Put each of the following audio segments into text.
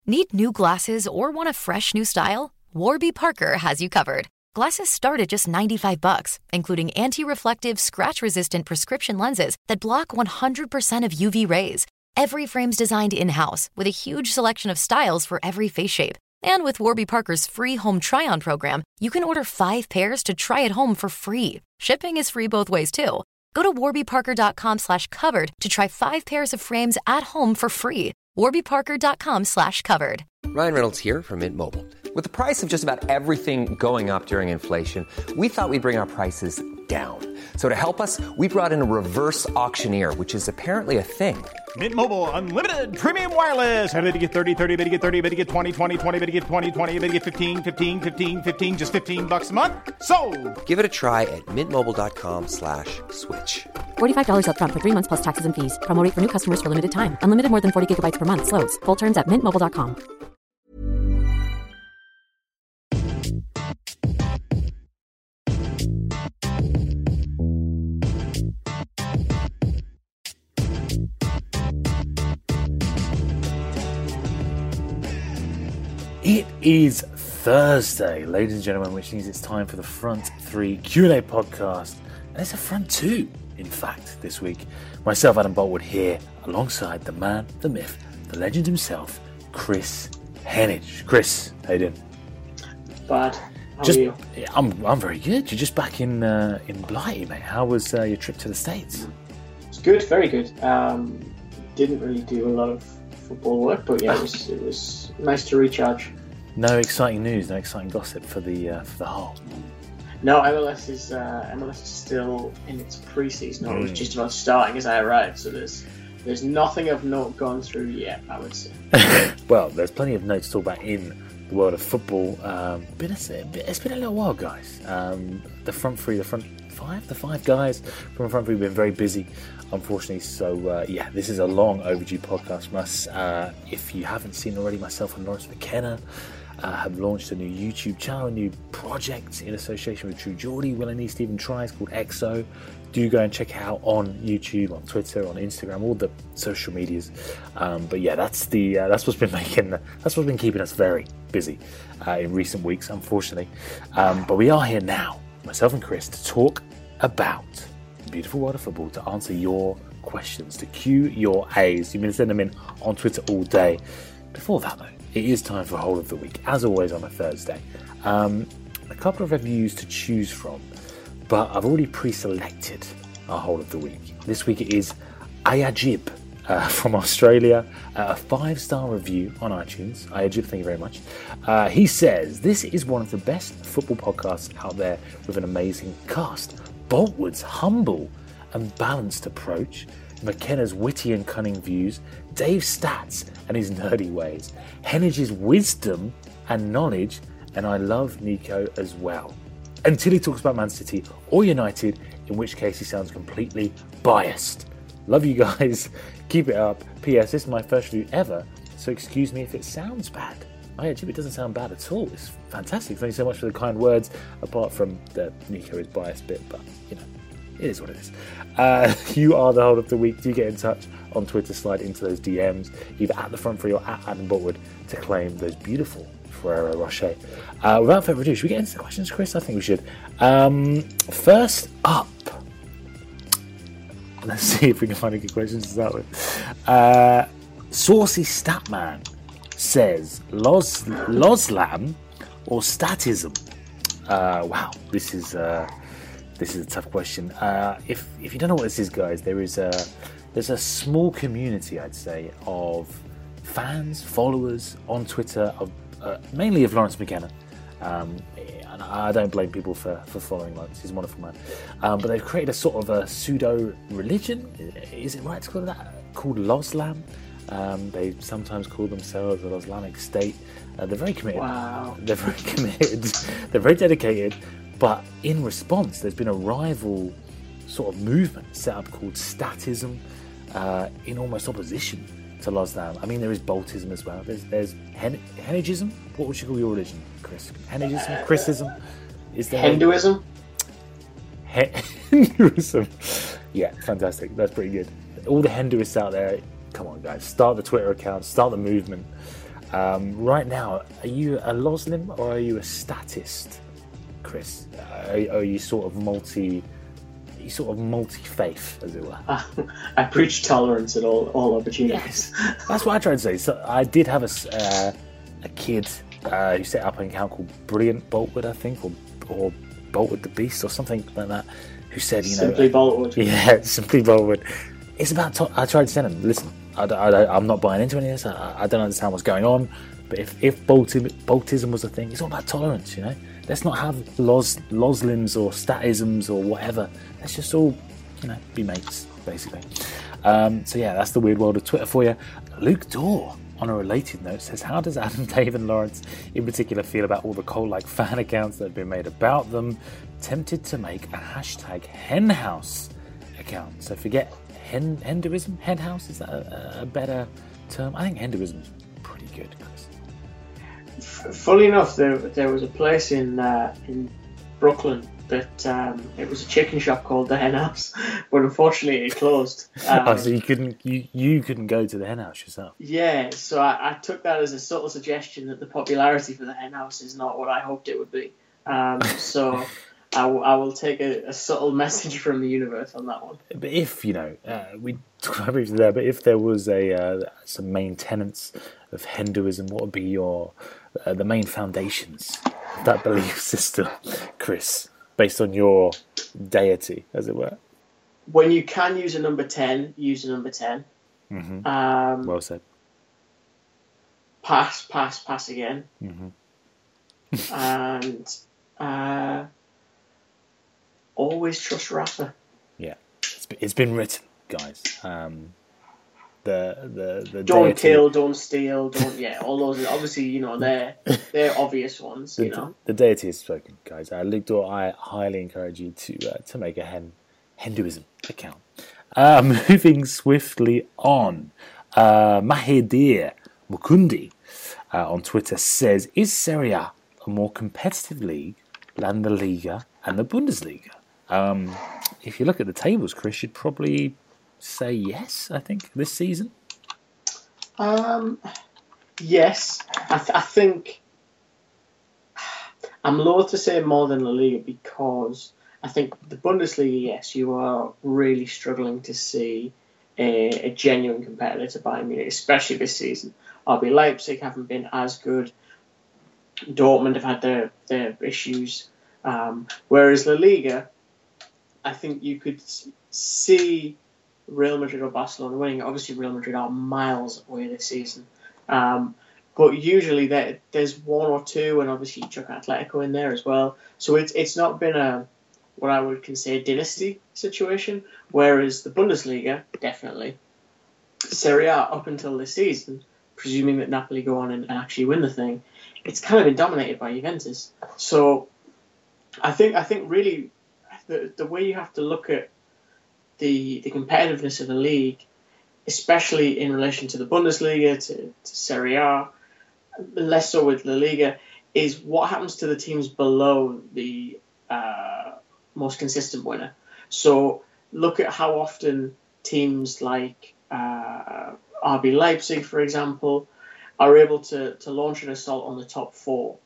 Need new glasses or want a fresh new style? Warby Parker has you covered. Glasses start at just $95, including anti-reflective, scratch-resistant prescription lenses that block 100% of UV rays. Every frame's designed in-house with a huge selection of styles for every face shape. And with Warby Parker's free home try-on program, you can order 5 pairs to try at home for free. Shipping is free both ways, too. Go to warbyparker.com/covered to try 5 pairs of frames at home for free. warbyparker.com/covered. Ryan Reynolds here from Mint Mobile. With the price of just about everything going up during inflation, we thought we'd bring our prices down. So to help us, we brought in a reverse auctioneer, which is apparently a thing. Mint Mobile Unlimited Premium Wireless. How to get 30, 30, bit to get 30, bit to get 20, 20, 20, bit to get 20, 20, bit to get 15, 15, 15, 15, just $15 a month? Sold! Give it a try at mintmobile.com/switch. $45 up front for 3 months plus taxes and fees. Promo rate for new customers for limited time. Unlimited more than 40 gigabytes per month. Slows full terms at mintmobile.com. It is Thursday, ladies and gentlemen, which means it's time for the Front 3 Q&A podcast. And it's a Front 2, in fact, this week. Myself, Adam Boltwood, here, alongside the man, the myth, the legend himself, Chris Henage. Chris, how you doing? Bad. How are you? I'm very good. You're just back in Blighty, mate. How was your trip to the States? It's good, very good. Didn't really do a lot of football work, but yeah, it was nice to recharge. No exciting news, no exciting gossip for the whole. No, MLS is still in its pre-season. It was just about starting as I arrived, so there's nothing of note gone through yet, I would say. Well, there's plenty of notes to talk about in the world of football. It's been a little while, guys. The front five guys from the front three have been very busy, unfortunately. So this is a long overdue podcast from us. If you haven't seen already, myself and Lawrence McKenna have launched a new YouTube channel, a new project in association with True Geordie, Will and E. Stephen Tries, called EXO. Do go and check it out on YouTube, on Twitter, on Instagram, all the social medias. But yeah, that's what's been keeping us very busy in recent weeks, unfortunately. But we are here now, myself and Chris, to talk about the beautiful world of football, to answer your questions, to cue your A's. You've been sending them in on Twitter all day. Before that, though, it is time for Whole of the Week, as always on a Thursday. A couple of reviews to choose from, but I've already pre-selected our Whole of the Week. This week it is Ayajib from Australia, a 5-star review on iTunes. Ayajib, thank you very much. He says, "This is one of the best football podcasts out there with an amazing cast. Boltwood's humble and balanced approach, McKenna's witty and cunning views, Dave's stats and his nerdy ways, Henage's wisdom and knowledge, and I love Nico as well. Until he talks about Man City or United, in which case he sounds completely biased. Love you guys. Keep it up. P.S. This is my first review ever, so excuse me if it sounds bad." It doesn't sound bad at all. It's fantastic. Thank you so much for the kind words, apart from the Nico is biased bit, but, you know, it is what it is. You are the Whole of the Week. Do get in touch on Twitter, slide into those DMs, either at the Front Three or at Adam Boltwood, to claim those beautiful Ferrero Rocher. Without further ado, should we get into the questions, Chris? I think we should. First up, let's see if we can find a good question to start with. Saucy Statman says, Loslam or statism? Wow, this is a tough question. If you don't know what this is, guys, there's a small community, I'd say, of fans, followers on Twitter, of mainly of Lawrence McKenna. And I don't blame people for following Lawrence. He's a wonderful man. But they've created a sort of a pseudo-religion, is it right to call it that? Called Loslam. They sometimes call themselves the Islamic State. They're very committed. Wow. They're very committed. They're very dedicated. But in response, there's been a rival sort of movement set up called Statism, in almost opposition to Loslam. I mean, there is Boltism as well. There's Henagism. What would you call your religion, Chris? Henagism? Chrisism? Is there Hinduism? Hinduism. Yeah, fantastic. That's pretty good. All the Hinduists out there, come on, guys. Start the Twitter account. Start the movement. Right now, are you a Loslim or are you a statist, Chris? Are you sort of multi-faith, as it were? I preach tolerance at all opportunities. Yes. That's what I try to say. So I did have a kid who set up an account called Brilliant Boltwood, I think, or Boltwood the Beast, or something like that, who said, Simply Boltwood. Yeah, Simply Boltwood. It's about... I tried to tell him, listen, I'm not buying into any of this. I don't understand what's going on. But if Boltism was a thing, it's all about tolerance, Let's not have Loslims or statisms or whatever. Let's just all, be mates, basically. So yeah, that's the weird world of Twitter for you. Luke Dorr, on a related note, says, how does Adam, Dave and Lawrence in particular feel about all the Cole-like fan accounts that have been made about them? Tempted to make a hashtag Henhouse account. So forget Hinduism? Henhouse? Is that a better term? I think Hinduism is pretty good, Chris. Fully enough, there was a place in Brooklyn that it was a chicken shop called the Hen House, but unfortunately it closed. So you couldn't go to the Hen House yourself? Yeah, so I took that as a subtle suggestion that the popularity for the Hen House is not what I hoped it would be. So I will take a subtle message from the universe on that one. But if, we talked about briefly there, but if there was some main tenets of Hinduism, what would be your the main foundations of that belief system, Chris, based on your deity, as it were? When you can use a number 10, use a number 10. Mm-hmm. Well said. Pass again. Mm-hmm. And always trust Rafa. Yeah, it's been written, guys. The don't deity, kill, don't steal, all those. Obviously, they're obvious ones. The deity has spoken, guys. Luke Dorr, I highly encourage you to make a Hinduism account. Moving swiftly on, Mahedir Mukundi on Twitter says, "Is Serie A more competitive league than the Liga and the Bundesliga?" If you look at the tables, Chris, you'd probably say yes, I think, this season. Yes. I think I'm loath to say more than La Liga because I think the Bundesliga, yes, you are really struggling to see a genuine competitor to Bayern Munich, especially this season. RB Leipzig haven't been as good. Dortmund have had their issues. Whereas La Liga, I think you could see Real Madrid or Barcelona winning. Obviously, Real Madrid are miles away this season. But usually there's one or two, and obviously you chuck Atletico in there as well. So it's not been what I would consider a dynasty situation, whereas the Bundesliga, definitely. Serie A, up until this season, presuming that Napoli go on and actually win the thing, it's kind of been dominated by Juventus. So I think really the way you have to look at the competitiveness of the league, especially in relation to the Bundesliga, to Serie A, less so with La Liga, is what happens to the teams below the most consistent winner. So look at how often teams like RB Leipzig, for example, are able to launch an assault on the top four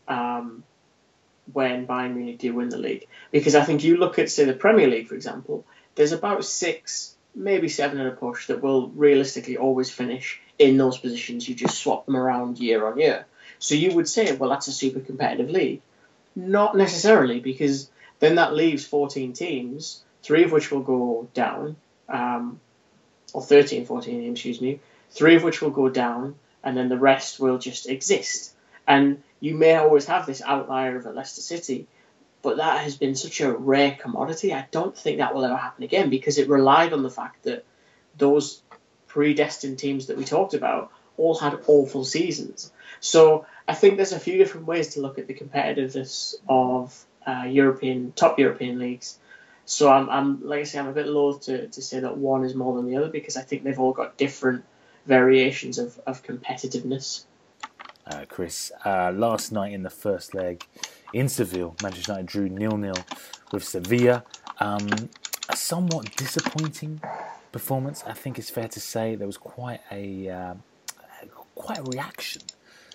when Bayern Munich do win the league. Because I think you look at, say, the Premier League, for example, there's about 6, maybe 7 in a push that will realistically always finish in those positions. You just swap them around year on year. So you would say, well, that's a super competitive league. Not necessarily, because then that leaves 14 teams, 3 of which will go down, or 14 teams, 3 of which will go down, and then the rest will just exist. And you may always have this outlier of a Leicester City, but that has been such a rare commodity. I don't think that will ever happen again, because it relied on the fact that those predestined teams that we talked about all had awful seasons. So I think there's a few different ways to look at the competitiveness of top European leagues. So I'm like I say, I'm a bit loath to say that one is more than the other, because I think they've all got different variations of competitiveness. Chris, last night in the first leg in Seville, Manchester United drew 0-0 with Sevilla. A somewhat disappointing performance, I think it's fair to say. There was quite a reaction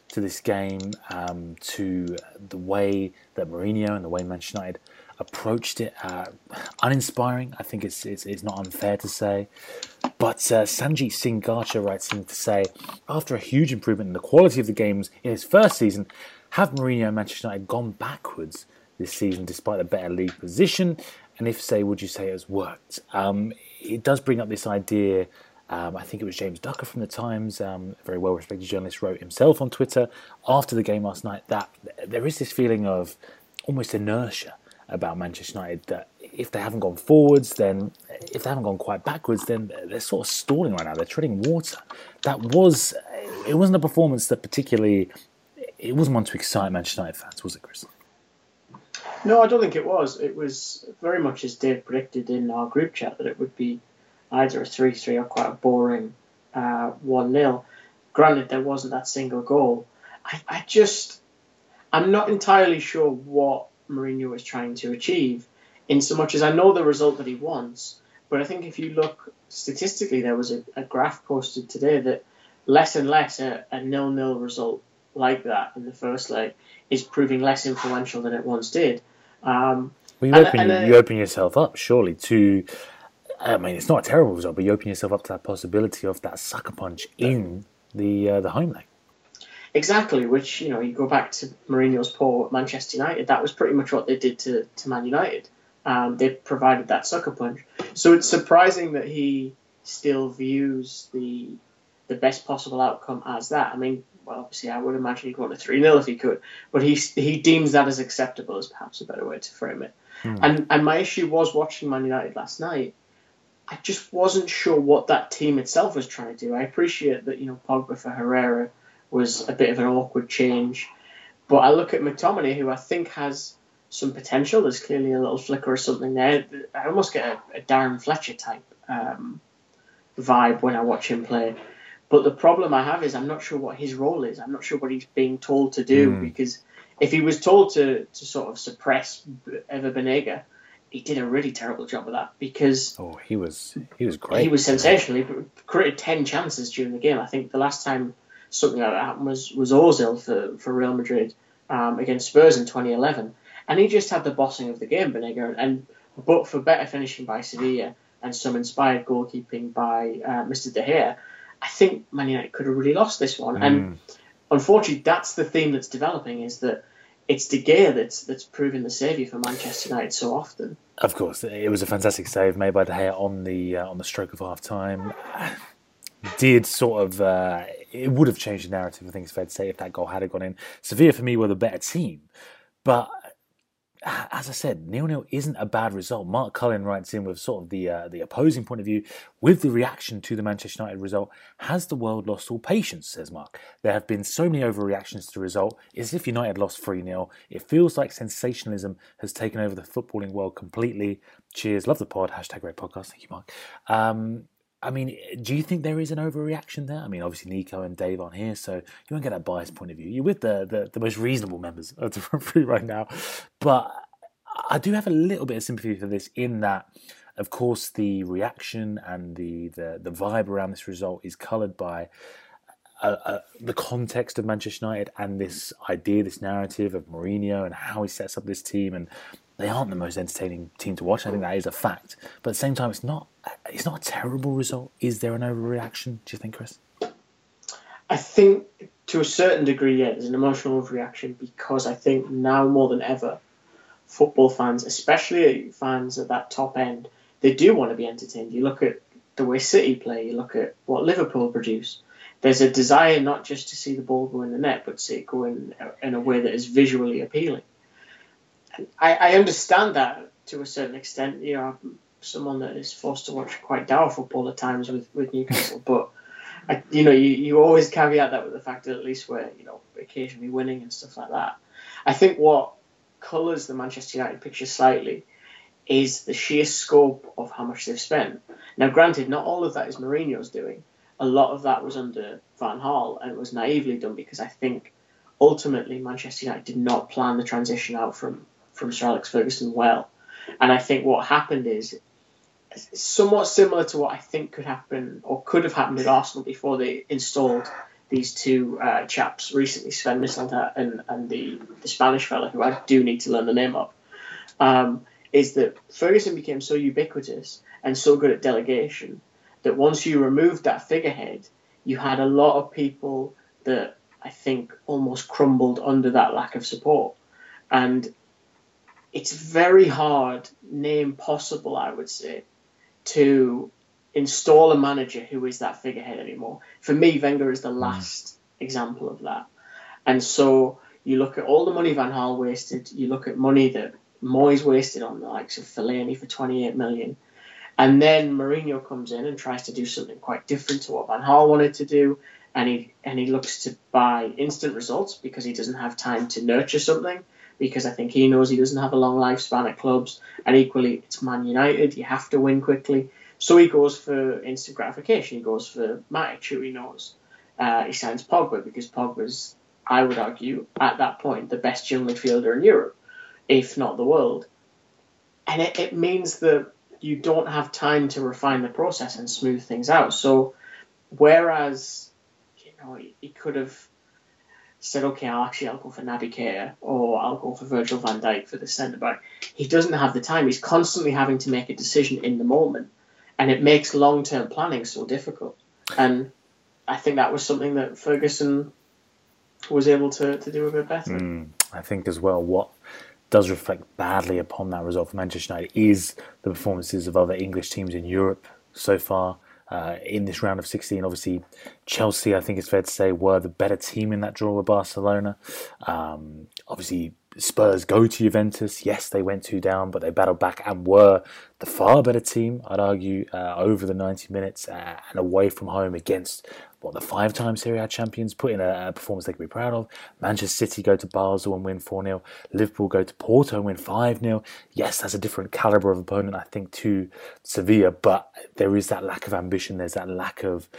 to this game, to the way that Mourinho and the way Manchester United approached it. Uninspiring, I think it's not unfair to say. But Sanjeet Singh Garcha writes in to say, after a huge improvement in the quality of the games in his first season, have Mourinho and Manchester United gone backwards this season despite a better league position? And if so, would you say it has worked? It does bring up this idea. I think it was James Ducker from The Times, a very well-respected journalist, wrote himself on Twitter after the game last night that there is this feeling of almost inertia about Manchester United, that if they haven't gone forwards, then if they haven't gone quite backwards, then they're sort of stalling right now. They're treading water. It wasn't a performance that particularly, it wasn't one to excite Manchester United fans, was it, Chris? No, I don't think it was. It was very much as Dave predicted in our group chat, that it would be either a 3-3 or quite a boring 1-0. Granted, there wasn't that single goal. I'm not entirely sure what Mourinho was trying to achieve, in so much as I know the result that he wants, but I think if you look statistically, there was a graph posted today that less and less a 0-0 result like that in the first leg is proving less influential than it once did. Well, you open yourself up, surely, to... I mean, it's not a terrible result, but you open yourself up to that possibility of that sucker punch in the home leg. Exactly, which, you go back to Mourinho's poor at Manchester United, that was pretty much what they did to Man United. They provided that sucker punch. So it's surprising that he still views the best possible outcome as that. I mean, well, obviously, I would imagine he'd want a 3-0 if he could, but he deems that as acceptable, is perhaps a better way to frame it. And my issue was watching Man United last night. I just wasn't sure what that team itself was trying to do. I appreciate that, Pogba for Herrera was a bit of an awkward change. But I look at McTominay, who I think has some potential. There's clearly a little flicker or something there. I almost get a Darren Fletcher type vibe when I watch him play. But the problem I have is I'm not sure what his role is. I'm not sure what he's being told to do, because if he was told to sort of suppress Ever Banega, he did a really terrible job of that, because he was great. He was sensational. He created 10 chances during the game. I think the last time something like that happened was Ozil for Real Madrid against Spurs in 2011, and he just had the bossing of the game, Banega. But for better finishing by Sevilla and some inspired goalkeeping by Mr. De Gea, I think Man United could have really lost this one. And unfortunately, that's the theme that's developing, is that it's De Gea that's proving the saviour for Manchester United so often. Of course, it was a fantastic save made by De Gea on the stroke of half time. Did sort of it would have changed the narrative, I think it's fair to say, if that goal had gone in. Sevilla for me were the better team, but as I said, 0-0 isn't a bad result. Mark Cullen writes in with sort of the opposing point of view. With the reaction to the Manchester United result, has the world lost all patience, says Mark? There have been so many overreactions to the result. It's as if United lost 3-0. It feels like sensationalism has taken over the footballing world completely. Cheers. Love the pod. # great podcast. Thank you, Mark. I mean, do you think there is an overreaction there? I mean, obviously Nico and Dave aren't here, so you won't get that biased point of view. You're with the most reasonable members of the front three right now. But I do have a little bit of sympathy for this, in that, of course, the reaction and the vibe around this result is coloured by the context of Manchester United and this idea, this narrative of Mourinho and how he sets up this team. And they aren't the most entertaining team to watch. I think that is a fact. But at the same time, it's not a terrible result. Is there an overreaction, do you think, Chris? I think to a certain degree, yeah, there's an emotional overreaction, because I think now more than ever, football fans, especially fans at that top end, they do want to be entertained. You look at the way City play, you look at what Liverpool produce. There's a desire not just to see the ball go in the net, but to see it go in a way that is visually appealing. I understand that to a certain extent. I'm someone that is forced to watch quite dour football at times with Newcastle, but you always caveat that with the fact that at least we're occasionally winning and stuff like that. I think what colours the Manchester United picture slightly is the sheer scope of how much they've spent. Now, granted, not all of that is Mourinho's doing. A lot of that was under Van Gaal, and it was naively done, because I think ultimately Manchester United did not plan the transition out from Sir Alex Ferguson well. And I think what happened is somewhat similar to what I think could happen or could have happened at Arsenal before they installed these two chaps recently, Sven Mislintat and the Spanish fella, who I do need to learn the name of, is that Ferguson became so ubiquitous and so good at delegation that once you removed that figurehead, you had a lot of people that I think almost crumbled under that lack of support. And it's very hard, near impossible, I would say, to install a manager who is that figurehead anymore. For me, Wenger is the last example of that. And so you look at all the money Van Gaal wasted, you look at money that Moyes wasted on the likes of Fellaini for 28 million. And then Mourinho comes in and tries to do something quite different to what Van Gaal wanted to do. And he looks to buy instant results because he doesn't have time to nurture something, because I think he knows he doesn't have a long lifespan at clubs. And equally, it's Man United. You have to win quickly. So he goes for instant gratification. He goes for Matic, who he knows. He signs Pogba because Pogba's, I would argue, at that point, the best young midfielder in Europe, if not the world. And it means that you don't have time to refine the process and smooth things out. So whereas, he could have said, okay, I'll go for Naby Keita, or I'll go for Virgil van Dijk for the centre-back. He doesn't have the time. He's constantly having to make a decision in the moment. And it makes long-term planning so difficult. And I think that was something that Ferguson was able to do a bit better. I think as well, what does reflect badly upon that result for Manchester United is the performances of other English teams in Europe so far in this round of 16. Obviously, Chelsea, I think it's fair to say, were the better team in that draw with Barcelona. Obviously, Spurs go to Juventus. Yes, they went 2 down, but they battled back and were the far better team, I'd argue, over the 90 minutes and away from home against the 5-time Serie A champions, put in a performance they can be proud of. Manchester City go to Basel and win 4-0. Liverpool go to Porto and win 5-0. Yes, that's a different calibre of opponent, I think, to Sevilla, but there is that lack of ambition. There's that lack of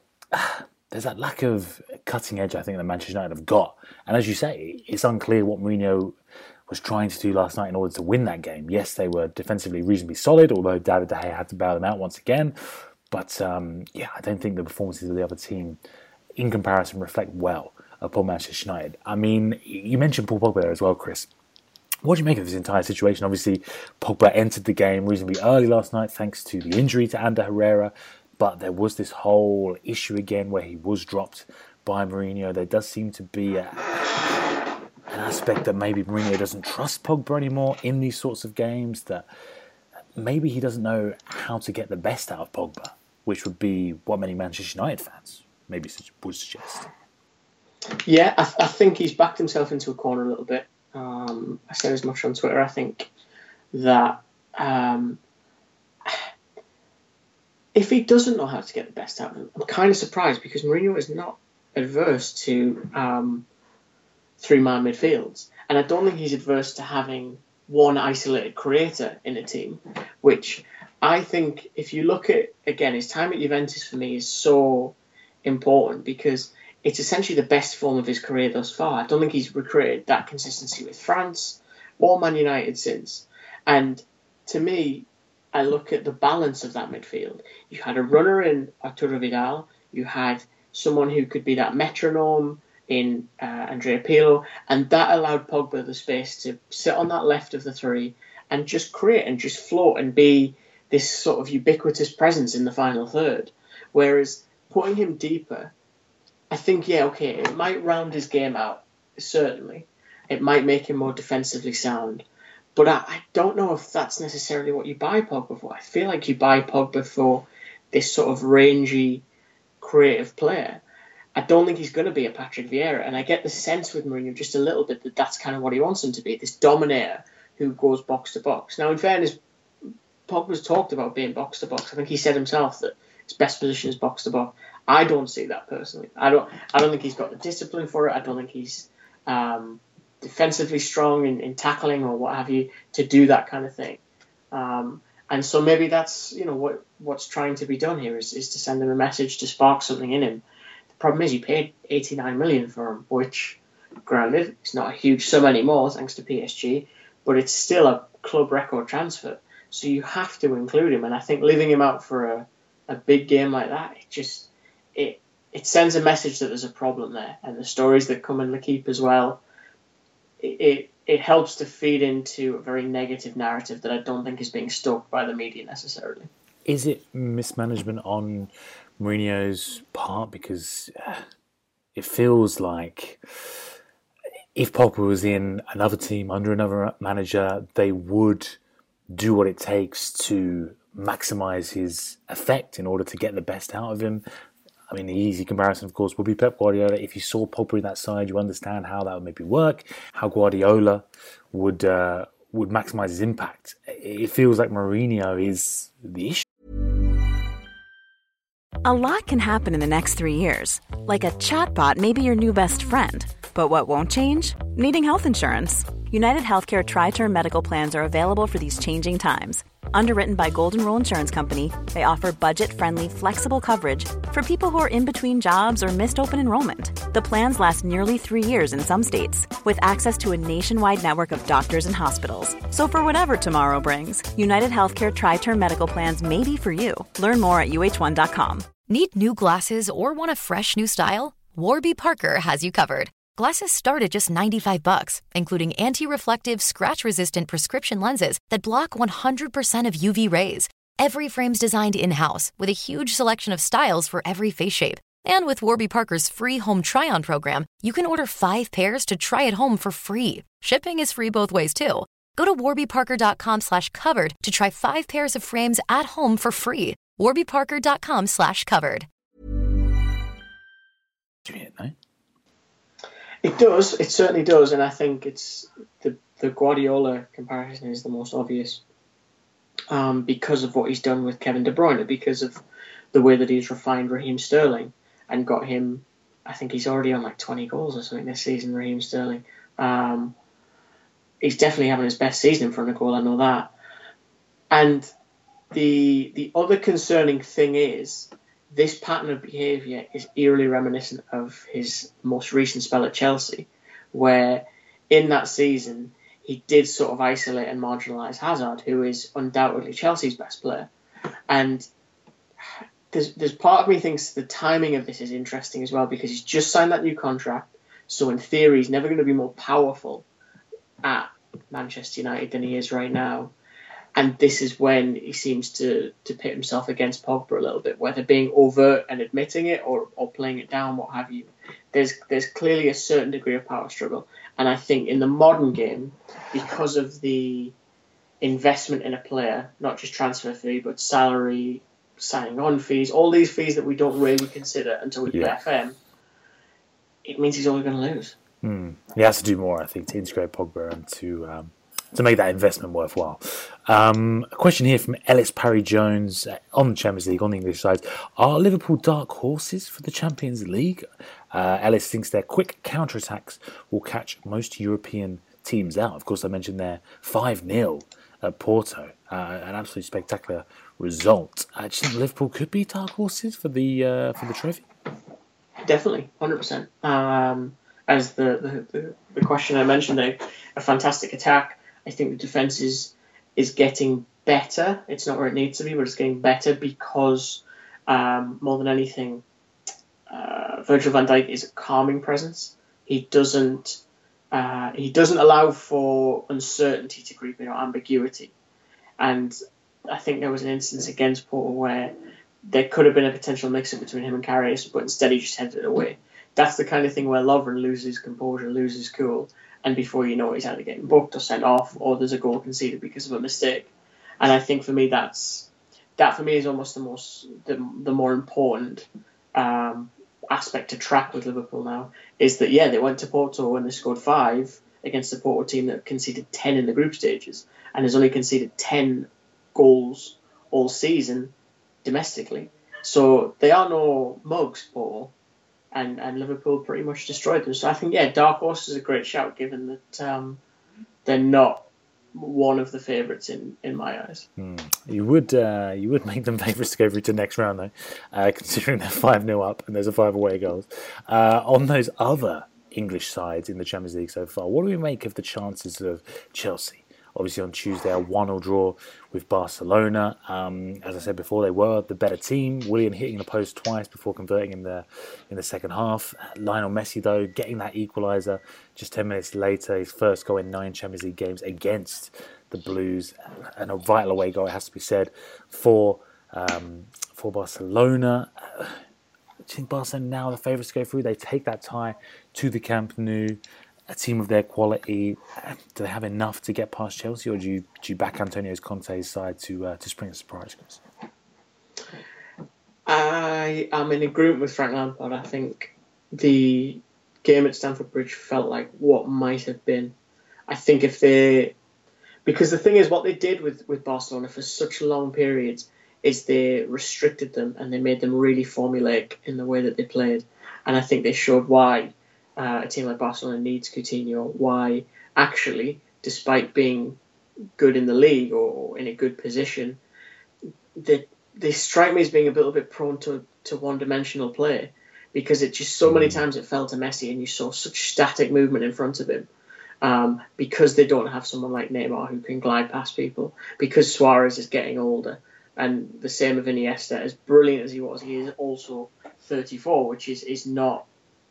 cutting edge, I think, that Manchester United have got. And as you say, it's unclear what Mourinho was trying to do last night in order to win that game. Yes, they were defensively reasonably solid, although David De Gea had to bail them out once again. But I don't think the performances of the other team, in comparison, reflect well upon Manchester United. I mean, you mentioned Paul Pogba there as well, Chris. What do you make of this entire situation? Obviously, Pogba entered the game reasonably early last night thanks to the injury to Ander Herrera. But there was this whole issue again where he was dropped by Mourinho. There does seem to be an aspect that maybe Mourinho doesn't trust Pogba anymore in these sorts of games, that maybe he doesn't know how to get the best out of Pogba, which would be what many Manchester United fans maybe would suggest. Yeah, I think he's backed himself into a corner a little bit. I said as much on Twitter. I think that if he doesn't know how to get the best out of him, I'm kind of surprised, because Mourinho is not adverse to 3-man midfields. And I don't think he's adverse to having one isolated creator in a team, which I think, if you look at, again, his time at Juventus for me is so important, because it's essentially the best form of his career thus far. I don't think he's recreated that consistency with France or Man United since. And to me, I look at the balance of that midfield. You had a runner in Arturo Vidal. You had someone who could be that metronome in Andrea Pirlo. And that allowed Pogba the space to sit on that left of the three and just create and just float and be this sort of ubiquitous presence in the final third. Whereas putting him deeper, I think, it might round his game out, certainly. It might make him more defensively sound. But I don't know if that's necessarily what you buy Pogba for. I feel like you buy Pogba for this sort of rangy, creative player. I don't think he's going to be a Patrick Vieira. And I get the sense with Mourinho just a little bit that that's kind of what he wants him to be, this dominator who goes box to box. Now, in fairness, Pogba's talked about being box to box. I think he said himself that his best position is box to box. I don't see that personally. I don't think he's got the discipline for it. I don't think he's defensively strong in tackling or what have you to do that kind of thing. And so maybe that's what's trying to be done here is to send him a message to spark something in him. The problem is you paid 89 million for him, which, granted, it's not a huge sum anymore thanks to PSG, but it's still a club record transfer. So you have to include him, and I think leaving him out for a big game like that, it sends a message that there's a problem there, and the stories that come in L'Équipe as well, it helps to feed into a very negative narrative that I don't think is being stoked by the media necessarily. Is it mismanagement on Mourinho's part? Because it feels like if Pogba was in another team under another manager, they would do what it takes to maximise his effect in order to get the best out of him. I mean, the easy comparison, of course, would be Pep Guardiola. If you saw Pogba in that side, you understand how that would maybe work, how Guardiola would maximise his impact. It feels like Mourinho is the issue. A lot can happen in the next 3 years. Like a chatbot may be your new best friend. But what won't change? Needing health insurance. United Healthcare Tri-Term Medical Plans are available for these changing times. Underwritten by Golden Rule Insurance Company, they offer budget-friendly, flexible coverage for people who are in between jobs or missed open enrollment. The plans last nearly 3 years in some states, with access to a nationwide network of doctors and hospitals. So for whatever tomorrow brings, United Healthcare Tri-Term Medical Plans may be for you. Learn more at uh1.com. Need new glasses or want a fresh new style? Warby Parker has you covered. Glasses start at just $95, including anti-reflective, scratch-resistant prescription lenses that block 100% of UV rays. Every frame's designed in-house with a huge selection of styles for every face shape. And with Warby Parker's free home try-on program, you can order 5 pairs to try at home for free. Shipping is free both ways, too. Go to warbyparker.com/covered to try 5 pairs of frames at home for free. warbyparker.com/covered. It does. It certainly does, and I think it's the Guardiola comparison is the most obvious because of what he's done with Kevin De Bruyne, because of the way that he's refined Raheem Sterling and got him. I think he's already on like 20 goals or something this season. Raheem Sterling. He's definitely having his best season in front of goal. I know that. And the other concerning thing is, this pattern of behaviour is eerily reminiscent of his most recent spell at Chelsea, where in that season he did sort of isolate and marginalise Hazard, who is undoubtedly Chelsea's best player. And there's part of me thinks the timing of this is interesting as well, because he's just signed that new contract, so in theory he's never going to be more powerful at Manchester United than he is right now. And this is when he seems to pit himself against Pogba a little bit, whether being overt and admitting it or playing it down, what have you. There's clearly a certain degree of power struggle. And I think in the modern game, because of the investment in a player, not just transfer fee, but salary, signing on fees, all these fees that we don't really consider until we play FM, it means he's only going to lose. He has to do more, I think, to integrate Pogba and to make that investment worthwhile. A question here from Ellis Parry-Jones on the Champions League, on the English side. Are Liverpool dark horses for the Champions League? Ellis thinks their quick counter-attacks will catch most European teams out. Of course, I mentioned their 5-0 at Porto. An absolutely spectacular result. Do you think Liverpool could be dark horses for the trophy? Definitely, 100%. As the question I mentioned, a fantastic attack. I think the defence is getting better. It's not where it needs to be, but it's getting better because more than anything, Virgil van Dijk is a calming presence. He doesn't allow for uncertainty to creep in or ambiguity. And I think there was an instance against Porto where there could have been a potential mix-up between him and Karius, but instead he just headed it away. That's the kind of thing where Lovren loses composure, loses cool, and before you know it, he's either getting booked or sent off, or there's a goal conceded because of a mistake. And I think for me, that for me is almost the more important aspect to track with Liverpool now, is that they went to Porto and they scored 5 against a Porto team that conceded 10 in the group stages and has only conceded 10 goals all season domestically. So they are no mugs, Porto. And Liverpool pretty much destroyed them. So I think, dark horse is a great shout, given that they're not one of the favourites in my eyes. You would make them favourites to go through to the next round, though, considering they're 5-0 up and there's a 5 away goals. On those other English sides in the Champions League so far, what do we make of the chances of Chelsea? Obviously on Tuesday, a 1-1 draw with Barcelona. As I said before, they were the better team. Willian hitting the post twice before converting in the second half. Lionel Messi, though, getting that equaliser just 10 minutes later. His first goal in 9 Champions League games against the Blues. And a vital away goal, it has to be said, for Barcelona. I think Barcelona now are the favourites to go through. They take that tie to the Camp Nou. A team of their quality, do they have enough to get past Chelsea, or do you back Antonio Conte's side to spring a surprise? I am in agreement with Frank Lampard. I think the game at Stamford Bridge felt like what might have been. I think because the thing is, what they did with Barcelona for such long periods is they restricted them and they made them really formulaic in the way that they played. And I think they showed why a team like Barcelona needs Coutinho, why actually, despite being good in the league or in a good position, they strike me as being a little bit prone to one-dimensional play, because it just so many times it fell to Messi and you saw such static movement in front of him, because they don't have someone like Neymar who can glide past people, because Suarez is getting older. And the same with Iniesta, as brilliant as he was, he is also 34, which is not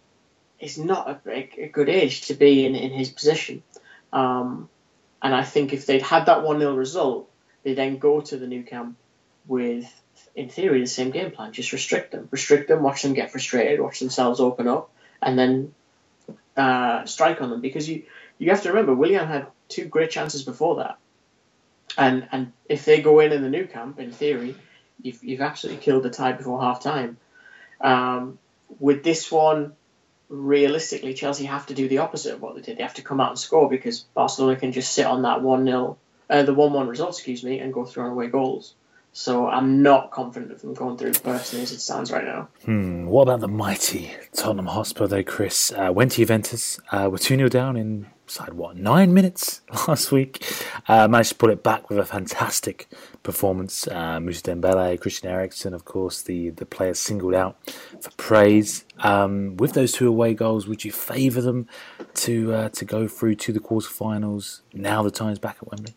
a good age to be in his position. And I think if they'd had that 1-0 result, they then go to the Nou Camp with, in theory, the same game plan. Just restrict them, watch them get frustrated, watch themselves open up, and then strike on them. Because you have to remember, Willian had 2 great chances before that. And if they go in the Nou Camp, in theory, you've absolutely killed the tie before half-time. With this one, realistically, Chelsea have to do the opposite of what they did. They have to come out and score, because Barcelona can just sit on that 1-1 result, and go through on away goals. So I'm not confident of them going through personally as it stands right now. What about the mighty Tottenham Hotspur, though, Chris? Went to Juventus, were 2-0 down in 9 minutes last week. Managed to put it back with a fantastic performance. Moussa Dembele, Christian Eriksen, of course, the players singled out for praise. With those 2 away goals, would you favour them to go through to the quarterfinals now the time's back at Wembley?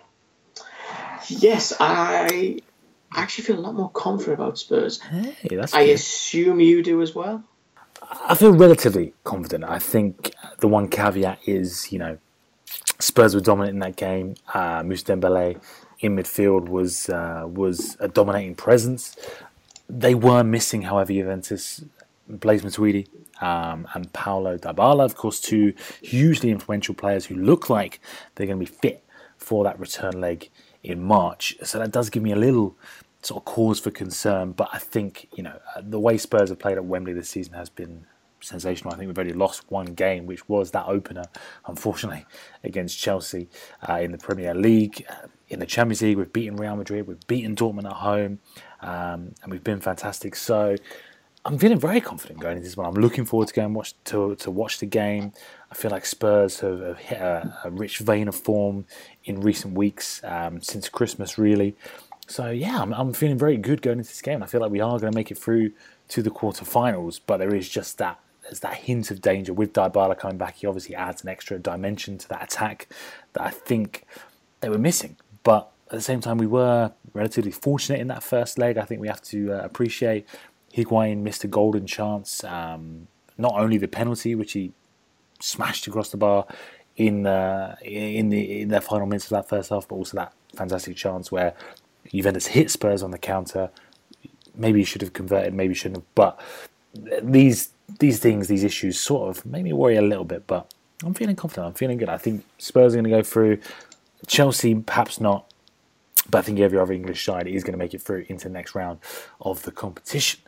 Yes, I actually feel a lot more confident about Spurs. Hey, that's I good. assume you do as well. I feel relatively confident. I think the one caveat is, Spurs were dominant in that game. Moussa Dembele in midfield was a dominating presence. They were missing, however, Juventus, Blaise Matuidi and Paulo Dybala, of course, 2 hugely influential players who look like they're going to be fit for that return leg in March. So that does give me a little sort of cause for concern, but I think, the way Spurs have played at Wembley this season has been sensational. I think we've only lost 1 game, which was that opener, unfortunately, against Chelsea in the Premier League. In the Champions League, we've beaten Real Madrid, we've beaten Dortmund at home, and we've been fantastic. So I'm feeling very confident going into this one. I'm looking forward to going to watch the game. I feel like Spurs have hit a rich vein of form in recent weeks, since Christmas, really. So, yeah, I'm feeling very good going into this game. I feel like we are going to make it through to the quarterfinals, but there is just there's that hint of danger. With Dybala coming back, he obviously adds an extra dimension to that attack that I think they were missing. But at the same time, we were relatively fortunate in that first leg. I think we have to appreciate Higuain missed a golden chance. Not only the penalty, which he smashed across the bar in their final minutes of that first half, but also that fantastic chance where Juventus hit Spurs on the counter. Maybe he should have converted, maybe he shouldn't have. But these issues sort of made me worry a little bit. But I'm feeling confident. I'm feeling good. I think Spurs are going to go through. Chelsea, perhaps not. But I think every other English side is going to make it through into the next round of the competition.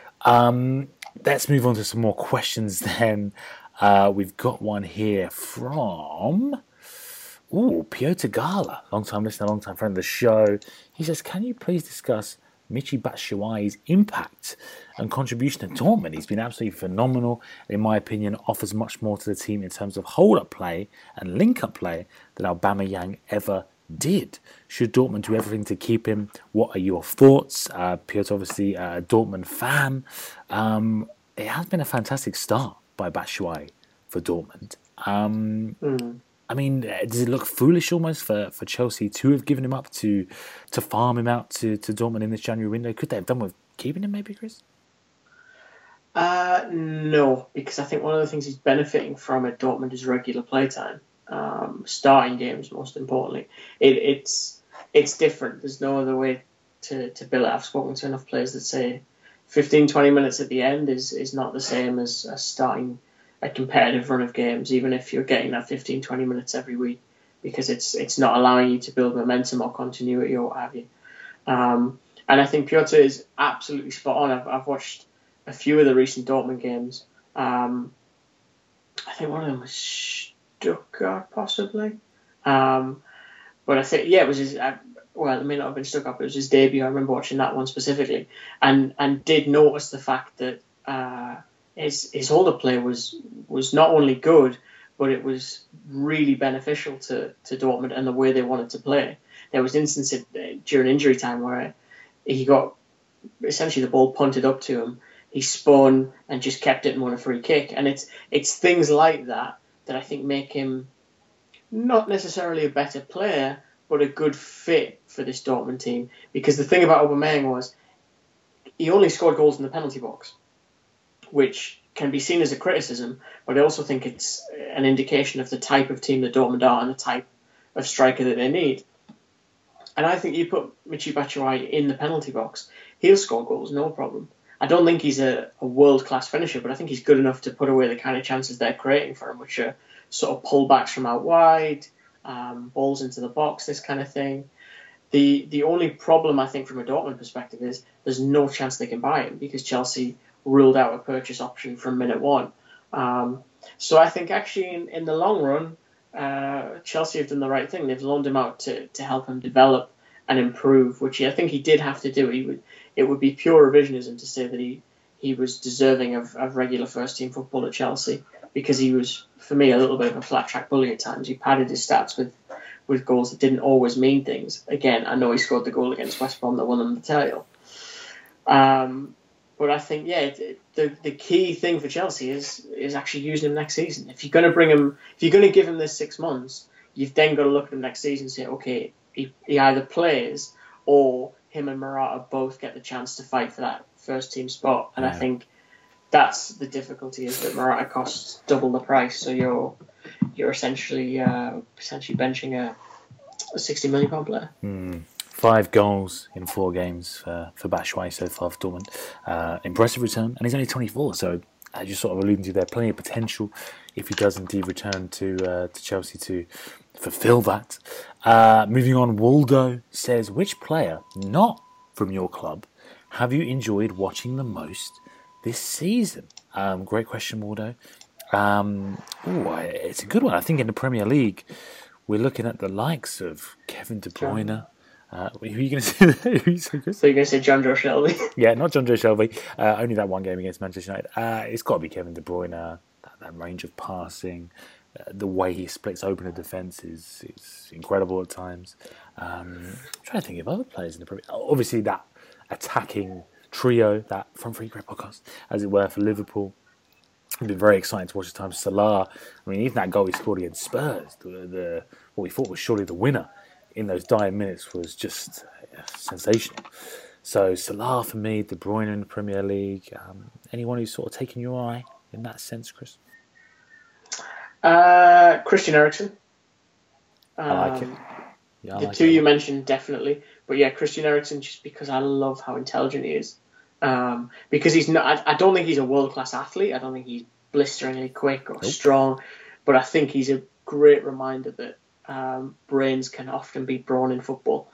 Let's move on to some more questions then. We've got one here from Piotr Gala, long-time listener, long-time friend of the show. He says, can you please discuss Michy Batshuayi's impact and contribution to Dortmund? He's been absolutely phenomenal. In my opinion, offers much more to the team in terms of hold-up play and link-up play than Aubameyang ever did. Should Dortmund do everything to keep him? What are your thoughts? Piotr, obviously a Dortmund fan. It has been a fantastic start by Batshuayi for Dortmund. I mean, does it look foolish almost for Chelsea to have given him up to farm him out to Dortmund in this January window? Could they have done with keeping him, maybe, Chris? No, because I think one of the things he's benefiting from at Dortmund is regular playtime, starting games most importantly. It's different. There's no other way to bill it. I've spoken to enough players that say 15, 20 minutes at the end is not the same as starting a competitive run of games, even if you're getting that 15, 20 minutes every week, because it's not allowing you to build momentum or continuity or what have you. And I think Piotr is absolutely spot on. I've watched a few of the recent Dortmund games. I think one of them was Stuttgart, possibly. But I think, it was his... Well, it may not have been Stuttgart, but it was his debut. I remember watching that one specifically, and did notice the fact that his older play was not only good, but it was really beneficial to Dortmund and the way they wanted to play. There was instances during injury time where he got essentially the ball punted up to him. He spun and just kept it and won a free kick. And it's things like that I think make him not necessarily a better player, but a good fit for this Dortmund team. Because the thing about Aubameyang was he only scored goals in the penalty box, which can be seen as a criticism, but I also think it's an indication of the type of team that Dortmund are and the type of striker that they need. And I think you put Michy Batshuayi in the penalty box, he'll score goals, no problem. I don't think he's a world-class finisher, but I think he's good enough to put away the kind of chances they're creating for him, which are sort of pullbacks from out wide, balls into the box, this kind of thing. The only problem, I think, from a Dortmund perspective is there's no chance they can buy him because Chelsea ruled out a purchase option from minute one. So I think actually in the long run, Chelsea have done the right thing. They've loaned him out to help him develop and improve, which I think he did have to do. It would be pure revisionism to say that he was deserving of regular first-team football at Chelsea, because he was, for me, a little bit of a flat-track bully at times. He padded his stats with goals that didn't always mean things. Again, I know he scored the goal against West Brom that won them the title. But I think, the key thing for Chelsea is actually using him next season. If you're going to give him this 6 months, you've then got to look at him next season and say, okay, he either plays or him and Morata both get the chance to fight for that first team spot. And I think that's the difficulty, is that Morata costs double the price, so you're essentially potentially benching a £60 million player. 5 goals in 4 games for Batshuayi so far for Dortmund. Impressive return, and he's only 24, so I just sort of alluding to there, plenty of potential if he does indeed return to Chelsea to fulfil that. Moving on, Waldo says, which player not from your club have you enjoyed watching the most this season? Great question, Waldo. It's a good one. I think in the Premier League, we're looking at the likes of Kevin De Bruyne. Who are you going to say there? So you're going to say John Joe Shelby? Yeah, not John Joe Shelby. Only that one game against Manchester United. It's got to be Kevin De Bruyne. That range of passing, the way he splits open a defence is incredible at times. I'm trying to think of other players in the Premier League. Obviously, that attacking trio, that front three great podcast, as it were, for Liverpool. It's been very exciting to watch the time. Salah, I mean, even that goal he scored against Spurs, what we thought was surely the winner in those dying minutes, was just sensational. So Salah for me, De Bruyne in the Premier League. Anyone who's sort of taken your eye in that sense, Chris? Christian Eriksen. I like it. Yeah, the two you mentioned, definitely. But yeah, Christian Eriksen, just because I love how intelligent he is. Because he's not, I don't think he's a world-class athlete. I don't think he's blisteringly quick or strong. But I think he's a great reminder that brains can often be brawn in football.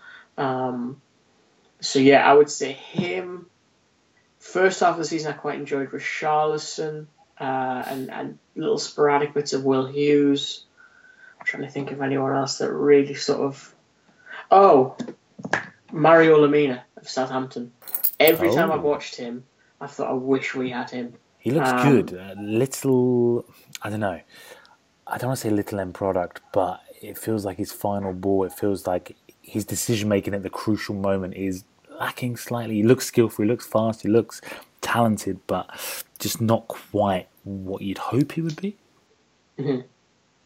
So yeah, I would say him. First half of the season, I quite enjoyed Richarlison and little sporadic bits of Will Hughes. I'm trying to think of anyone else that really sort of... Oh, Mario Lemina of Southampton. Every time I've watched him, I thought, I wish we had him. He looks good. Little, I don't know. I don't want to say little end product, but it feels like his final ball, it feels like his decision-making at the crucial moment is lacking slightly. He looks skillful, he looks fast, he looks talented, but just not quite what you'd hope he would be. Mm-hmm.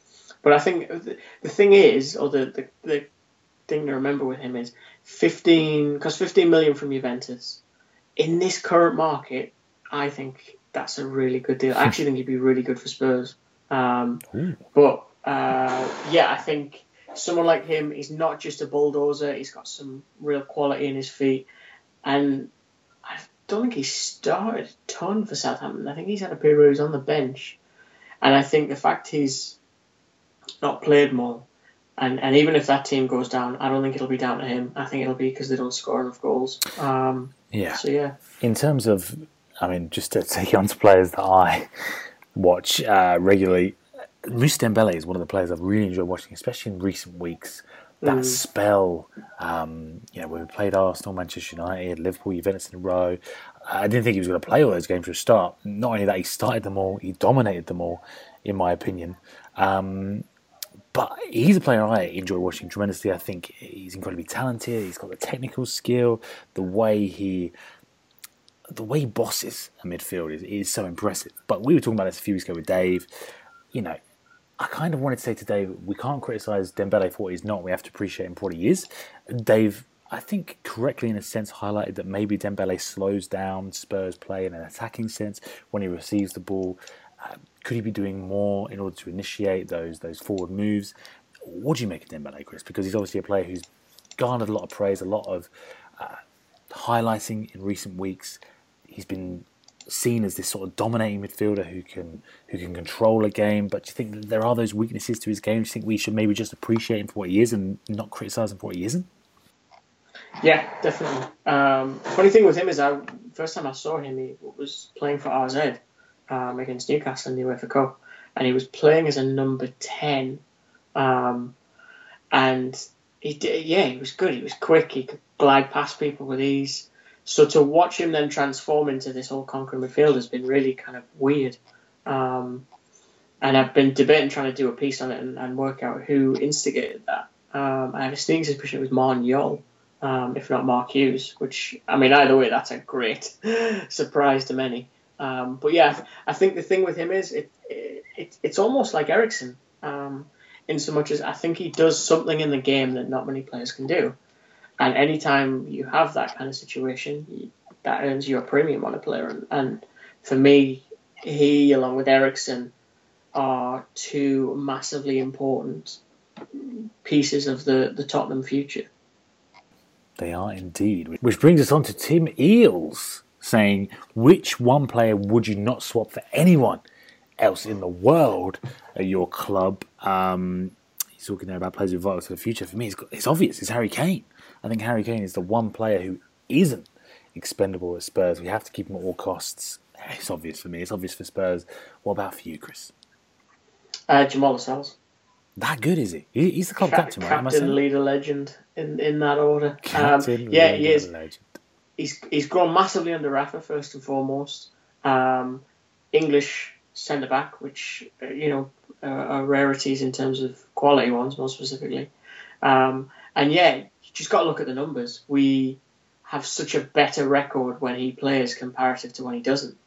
But I think the thing is, or the thing to remember with him is 15 million from Juventus in this current market. I think that's a really good deal. I actually think he'd be really good for Spurs. But I think someone like him, he's not just a bulldozer. He's got some real quality in his feet, and I don't think he's started a ton for Southampton. I think he's had a period where he's on the bench, and I think the fact he's not played more, and even if that team goes down, I don't think it'll be down to him. I think it'll be because they don't score enough goals. So yeah. In terms of, I mean, just to take on to players that I watch regularly, Moussa Dembele is one of the players I've really enjoyed watching, especially in recent weeks. That spell, when we played Arsenal, Manchester United, Liverpool, Juventus in a row, I didn't think he was going to play all those games for a start. Not only that, he started them all, he dominated them all, in my opinion. But he's a player I enjoy watching tremendously. I think he's incredibly talented. He's got the technical skill, the way he bosses a midfield is so impressive. But we were talking about this a few weeks ago with Dave. I kind of wanted to say today, we can't criticise Dembele for what he's not. We have to appreciate him for what he is. Dave, I think correctly in a sense, highlighted that maybe Dembele slows down Spurs play in an attacking sense when he receives the ball. Could he be doing more in order to initiate those forward moves? What do you make of Dembele, Chris? Because he's obviously a player who's garnered a lot of praise, a lot of highlighting in recent weeks. He's been seen as this sort of dominating midfielder who can control a game. But do you think that there are those weaknesses to his game? Do you think we should maybe just appreciate him for what he is and not criticise him for what he isn't? Yeah, definitely. Funny thing with him is, first time I saw him, he was playing for RZ against Newcastle in the UEFA Cup, and he was playing as a number 10. And he was good. He was quick. He could glide past people with ease. So to watch him then transform into this whole conquering midfield has been really kind of weird. And I've been debating trying to do a piece on it and work out who instigated that. I have a sneaking suspicion it was Martin Jol, if not Mark Hughes, which, I mean, either way, that's a great surprise to many. But yeah, I think the thing with him is it's almost like Eriksen, in so much as I think he does something in the game that not many players can do. And anytime you have that kind of situation, that earns you a premium on a player. And for me, he, along with Eriksen, are two massively important pieces of the Tottenham future. They are indeed. Which brings us on to Tim Eales saying, which one player would you not swap for anyone else in the world at your club? He's talking there about players who are vital to the future. For me, it's obvious. It's Harry Kane. I think Harry Kane is the one player who isn't expendable at Spurs. We have to keep him at all costs. It's obvious for me. It's obvious for Spurs. What about for you, Chris? Jamal Lascelles. That good, is he? He's the club captain, right? Captain, leader, legend in that order. Captain, he is. Legend. He's grown massively under Rafa, first and foremost. English centre back, which are rarities in terms of quality ones, more specifically. And yeah, you just got to look at the numbers. We have such a better record when he plays comparative to when he doesn't.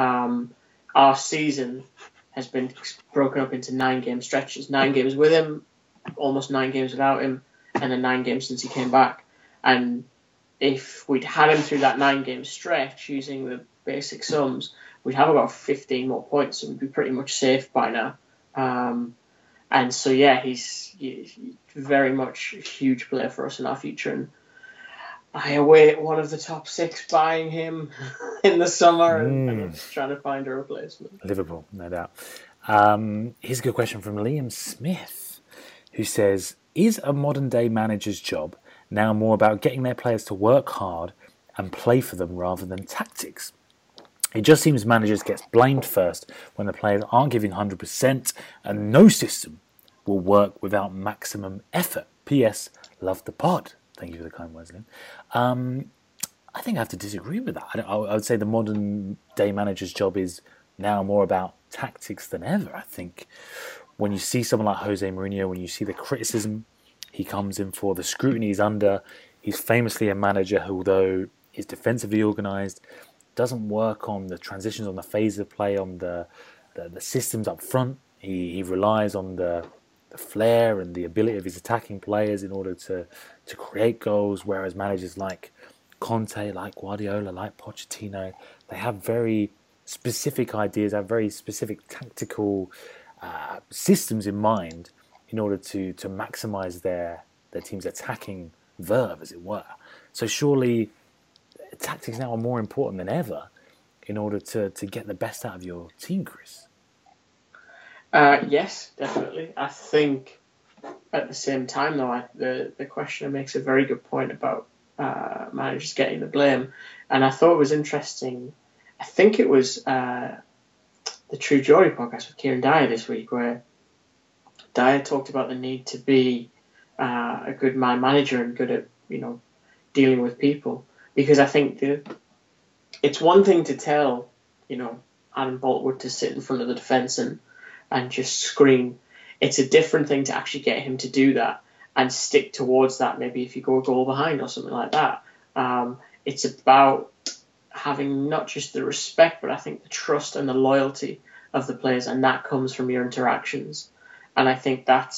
Our season has been broken up into 9-game stretches. 9 games with him, almost 9 games without him, and then 9 games since he came back. And if we'd had him through that 9-game stretch using the basic sums, we'd have about 15 more points, and we'd be pretty much safe by now. And so, yeah, he's very much a huge player for us in our future. And I await one of the top 6 buying him in the summer and trying to find a replacement. Liverpool, no doubt. Here's a good question from Liam Smith, who says, is a modern-day manager's job now more about getting their players to work hard and play for them rather than tactics? It just seems managers get blamed first when the players aren't giving 100%, and no system will work without maximum effort. P.S. Love the pod. Thank you for the kind words, Liam. I think I have to disagree with that. I would say the modern day manager's job is now more about tactics than ever. I think when you see someone like Jose Mourinho, when you see the criticism he comes in for, the scrutiny he's under, he's famously a manager who, although is defensively organised, doesn't work on the transitions, on the phase of play, on the systems up front. He relies on the the flair and the ability of his attacking players in order to create goals, whereas managers like Conte, like Guardiola, like Pochettino, they have very specific ideas, have very specific tactical systems in mind in order to maximise their team's attacking verve, as it were. So surely tactics now are more important than ever in order to get the best out of your team, Chris. Yes, definitely. I think at the same time, though, the questioner makes a very good point about managers getting the blame. And I thought it was interesting. I think it was the True Geordie podcast with Kieran Dyer this week, where Dyer talked about the need to be a good man manager and good at, dealing with people. Because I think it's one thing to tell, Adam Boltwood to sit in front of the defence and just scream. It's a different thing to actually get him to do that and stick towards that, maybe if you go a goal behind or something like that. It's about having not just the respect, but I think the trust and the loyalty of the players, and that comes from your interactions. And I think that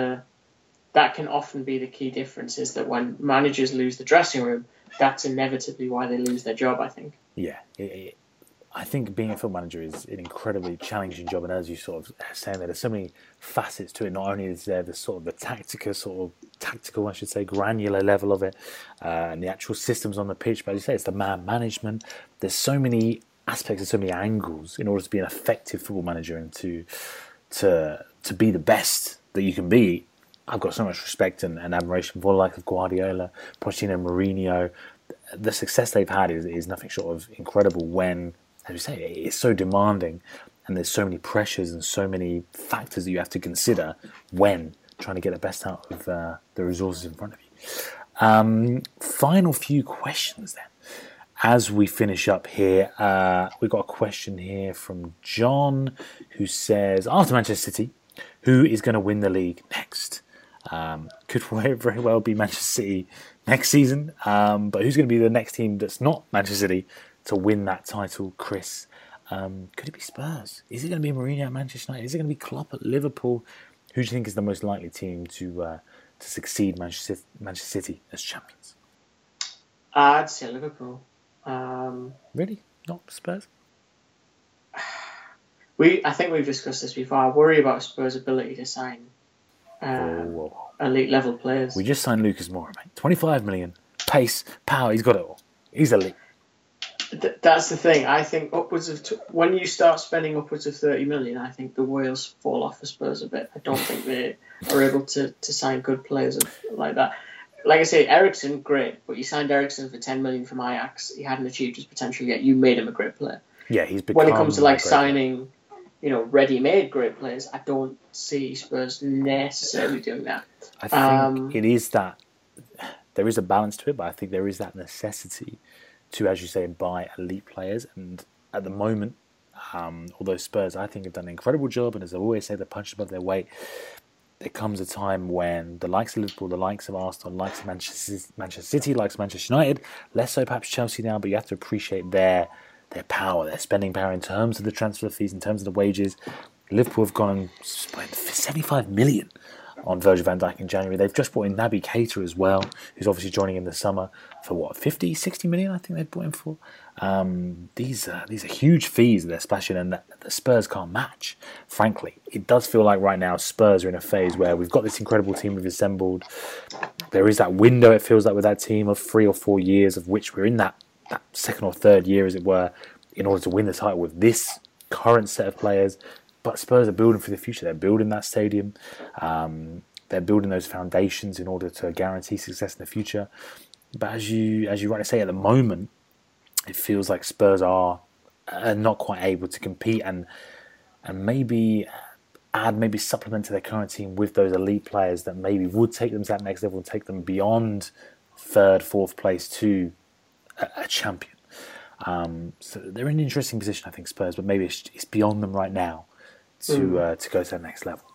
can often be the key difference, is that when managers lose the dressing room, that's inevitably why they lose their job, I think. Yeah, I think being a football manager is an incredibly challenging job, and as you sort of saying, there's so many facets to it. Not only is there the tactical, I should say, granular level of it, and the actual systems on the pitch, but as you say, it's the man management. There's so many aspects and so many angles in order to be an effective football manager and to be the best that you can be. I've got so much respect and admiration for the like of Guardiola, Pochettino, Mourinho. The success they've had is nothing short of incredible when, as you say, it's so demanding and there's so many pressures and so many factors that you have to consider when trying to get the best out of the resources in front of you. Final few questions then. As we finish up here, we've got a question here from John who says, after Manchester City, who is going to win the league next? Could very well be Manchester City next season, but who's going to be the next team that's not Manchester City to win that title, Chris? Could it be Spurs? Is it going to be Mourinho at Manchester United? Is it going to be Klopp at Liverpool? Who do you think is the most likely team to succeed Manchester City as champions? I'd say Liverpool. Really? Not Spurs? I think we've discussed this before. I worry about Spurs' ability to sign elite level players. We just signed Lucas Moura, mate. 25 million, pace, power. He's got it all. He's elite. That's the thing. I think upwards of when you start spending upwards of 30 million, I think the wheels fall off for Spurs a bit. I don't think they are able to sign good players like that. Like I say, Eriksen, great, but you signed Eriksen for 10 million from Ajax. He hadn't achieved his potential yet. You made him a great player. Yeah, he's become. When it comes to signing, ready-made great players, I don't see Spurs necessarily doing that. I think it is that there is a balance to it, but I think there is that necessity to, as you say, buy elite players. And at the moment, although Spurs, I think, have done an incredible job, and as I always say, they're punched above their weight, there comes a time when the likes of Liverpool, the likes of Arsenal, the likes of Manchester City, likes of Manchester United, less so perhaps Chelsea now, but you have to appreciate their power, their spending power in terms of the transfer fees, in terms of the wages. Liverpool have gone and spent 75 million on Virgil van Dijk in January. They've just brought in Naby Keita as well, who's obviously joining in the summer for 50, 60 million, I think they've brought him for. These are huge fees that they're splashing and that the Spurs can't match, frankly. It does feel like right now Spurs are in a phase where we've got this incredible team we've assembled. There is that window, it feels like, with that team of 3 or 4 years, of which we're in that second or third year, as it were, in order to win the title with this current set of players. But Spurs are building for the future. They're building that stadium. They're building those foundations in order to guarantee success in the future. But as you rightly say, at the moment, it feels like Spurs are not quite able to compete and maybe supplement to their current team with those elite players that maybe would take them to that next level and take them beyond third, fourth place to a champion. So they're in an interesting position, I think, Spurs, but maybe it's beyond them right now to go to that next level.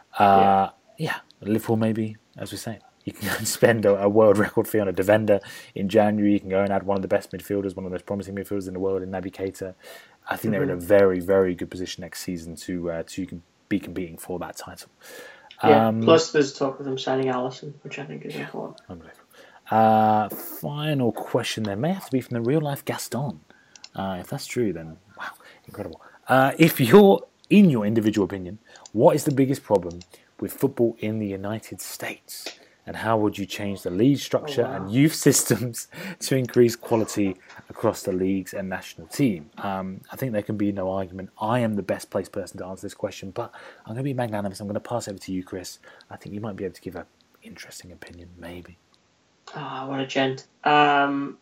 Liverpool maybe, as we say. You can go and spend a world record fee on a defender in January. You can go and add one of the best midfielders, one of the most promising midfielders in the world in Naby Keita. I think they're in a very, very good position next season to be competing for that title. Yeah. Plus, there's talk of them signing Allison, which I think is important. Unbelievable. Final question there may have to be from the real life Gaston. If that's true, then wow, incredible. If you're, in your individual opinion, what is the biggest problem with football in the United States? And how would you change the league structure and youth systems to increase quality across the leagues and national team? I think there can be no argument. I am the best placed person to answer this question, but I'm going to be magnanimous. I'm going to pass over to you, Chris. I think you might be able to give an interesting opinion, maybe. What a gent. Wow.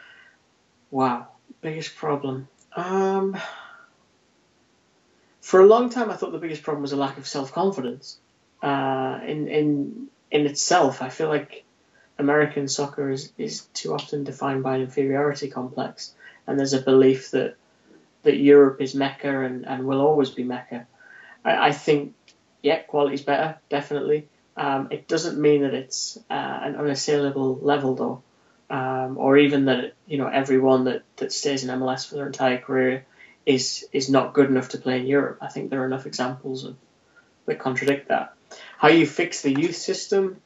Biggest problem. For a long time, I thought the biggest problem was a lack of self-confidence. In itself, I feel like American soccer is too often defined by an inferiority complex, and there's a belief that Europe is Mecca and will always be Mecca. I think, yeah, quality's better, definitely. It doesn't mean that it's an unassailable level, though, or even that everyone that stays in MLS for their entire career is not good enough to play in Europe. I think there are enough examples that contradict that. How you fix the youth system?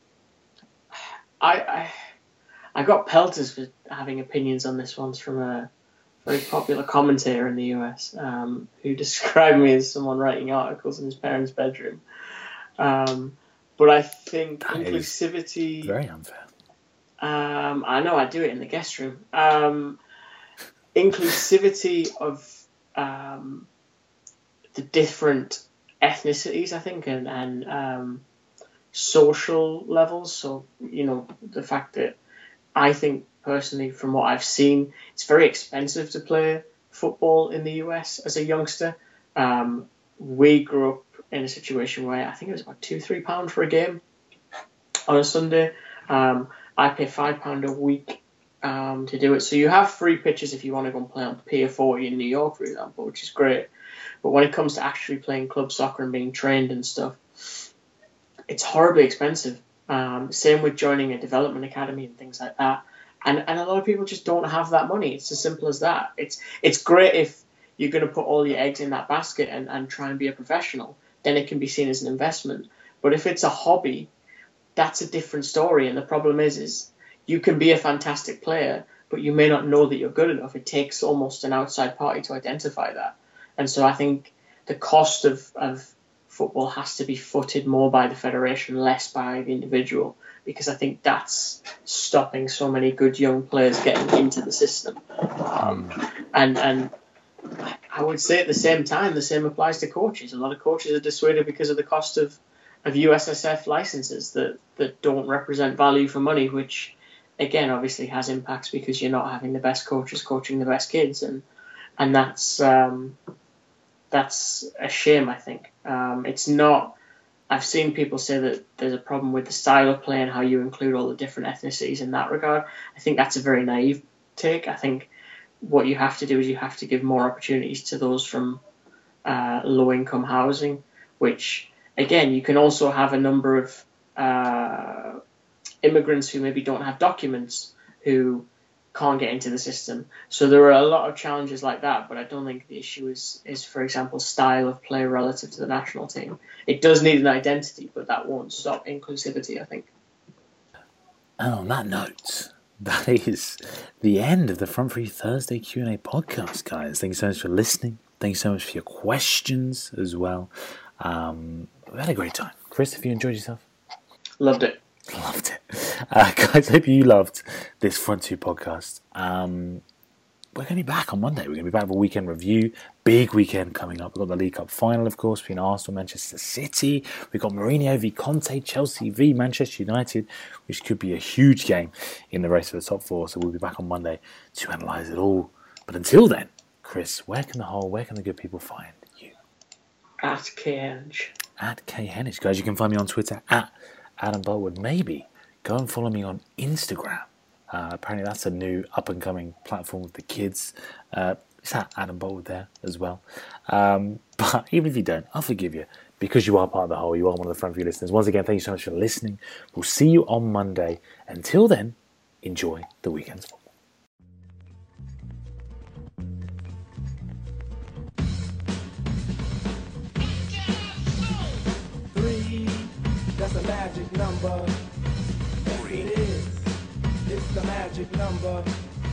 I got pelters for having opinions on this once from a very popular commentator in the US who described me as someone writing articles in his parents' bedroom. But I think that inclusivity... very unfair. I know, I do it in the guest room. Inclusivity of the different ethnicities, I think, and social levels. So, the fact that I think personally, from what I've seen, it's very expensive to play football in the US as a youngster. We grew up in a situation where I think it was about £2-3 for a game on a Sunday. I pay £5 a week to do it. So you have free pitches if you want to go and play on Pier 40 in New York, for example, which is great. But when it comes to actually playing club soccer and being trained and stuff, it's horribly expensive. Same with joining a development academy and things like that. And a lot of people just don't have that money. It's as simple as that. It's great if you're going to put all your eggs in that basket and try and be a professional. Then it can be seen as an investment. But if it's a hobby, that's a different story. And the problem is you can be a fantastic player, but you may not know that you're good enough. It takes almost an outside party to identify that. And so I think the cost of football has to be footed more by the federation, less by the individual, because I think that's stopping so many good young players getting into the system. And I would say at the same time, the same applies to coaches. A lot of coaches are dissuaded because of the cost of USSF licenses that don't represent value for money, which, again, obviously has impacts because you're not having the best coaches coaching the best kids. And that's a shame, I think. It's not... I've seen people say that there's a problem with the style of play and how you include all the different ethnicities in that regard. I think that's a very naive take. I think what you have to do is you have to give more opportunities to those from low-income housing, which, again, you can also have a number of immigrants who maybe don't have documents who can't get into the system. So there are a lot of challenges like that, but I don't think the issue is, for example, style of play relative to the national team. It does need an identity, but that won't stop inclusivity, I think. And on that note, that is the end of the Front Three Thursday Q&A podcast, guys. Thank you so much for listening. Thank you so much for your questions as well. We had a great time. Chris, have you enjoyed yourself? Loved it. Loved it. Guys, I hope you loved this Front Two podcast. We're going to be back on Monday. We're going to be back with a weekend review. Big weekend coming up. We've got the League Cup final, of course, between Arsenal and Manchester City. We've got Mourinho v Conte, Chelsea v Manchester United, which could be a huge game in the race for the top four. So we'll be back on Monday to analyse it all. But until then, Chris, where can the good people find you? At KHenge. At KHenge. Guys, you can find me on Twitter at Adam Boltwood. Maybe go and follow me on Instagram. Apparently that's a new up-and-coming platform with the kids. It's at Adam Boltwood there as well. But even if you don't, I'll forgive you because you are part of the whole. You are one of the Front View listeners. Once again, thank you so much for listening. We'll see you on Monday. Until then, enjoy the weekend's football. That's a magic number. Yes, it is. It's the magic number.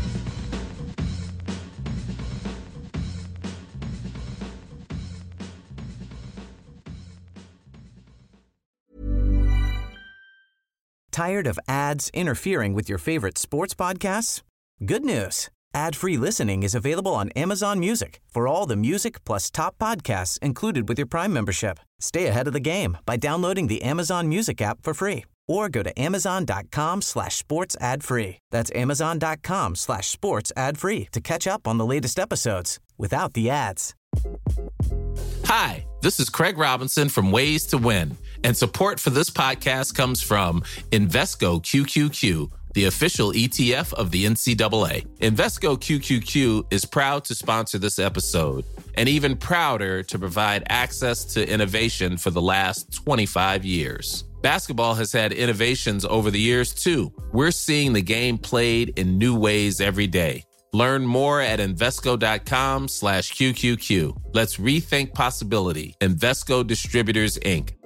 Tired of ads interfering with your favorite sports podcasts? Good news. Ad-free listening is available on Amazon Music for all the music plus top podcasts included with your Prime membership. Stay ahead of the game by downloading the Amazon Music app for free or go to amazon.com/sports ad free. That's amazon.com/sports ad free to catch up on the latest episodes without the ads. Hi, this is Craig Robinson from Ways to Win, and support for this podcast comes from Invesco QQQ, the official ETF of the NCAA. Invesco QQQ is proud to sponsor this episode, and even prouder to provide access to innovation for the last 25 years. Basketball has had innovations over the years, too. We're seeing the game played in new ways every day. Learn more at Invesco.com/QQQ. Let's rethink possibility. Invesco Distributors, Inc.